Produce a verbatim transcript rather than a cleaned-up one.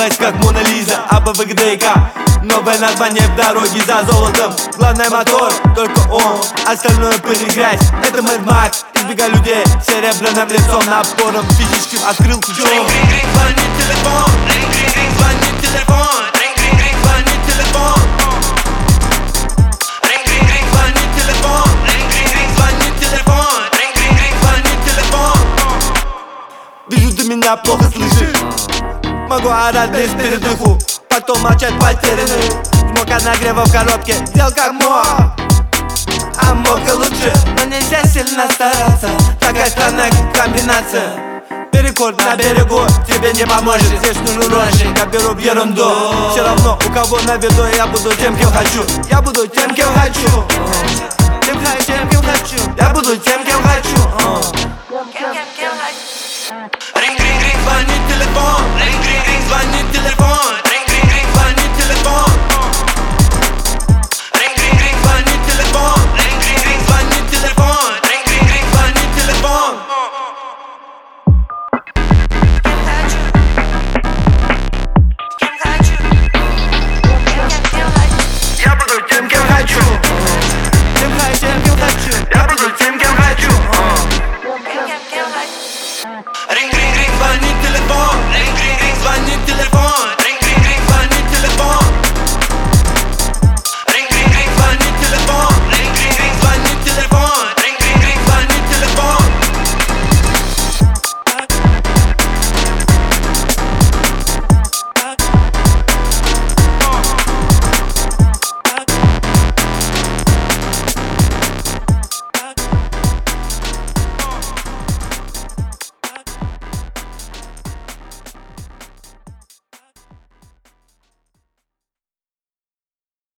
улыбаясь, как Мона Лиза. АБВГДК, новое название в дороге за золотом. Главный мотор, только он, остальное пыль и грязь. Это Мэд Макс, избегай людей серебряным лицом, напором физическим открыл ключом. Ринг-ринг-ринг, звонит телефон. Ринг-ринг-ринг, звонит телефон. Ринг-ринг-ринг, звонит телефон. Ринг-ринг-ринг, звонит телефон. Ринг-ринг-ринг, звонит телефон. Ринг-ринг-ринг, звонит телефон. Вижу, ты меня плохо слышишь. Могу орать без передыху, потом молчать потерянный. Жмок от нагрева в коробке, делал как мог. А мог и лучше, но нельзя сильно стараться. Такая странная комбинация. Переход на берегу тебе не поможет. Здесь нужен розжиг, я беру в ерунду. Все равно у кого на виду, я буду тем, кем хочу. Я буду тем, кем хочу. Тем, кем хочу. Я буду тем, кем хочу.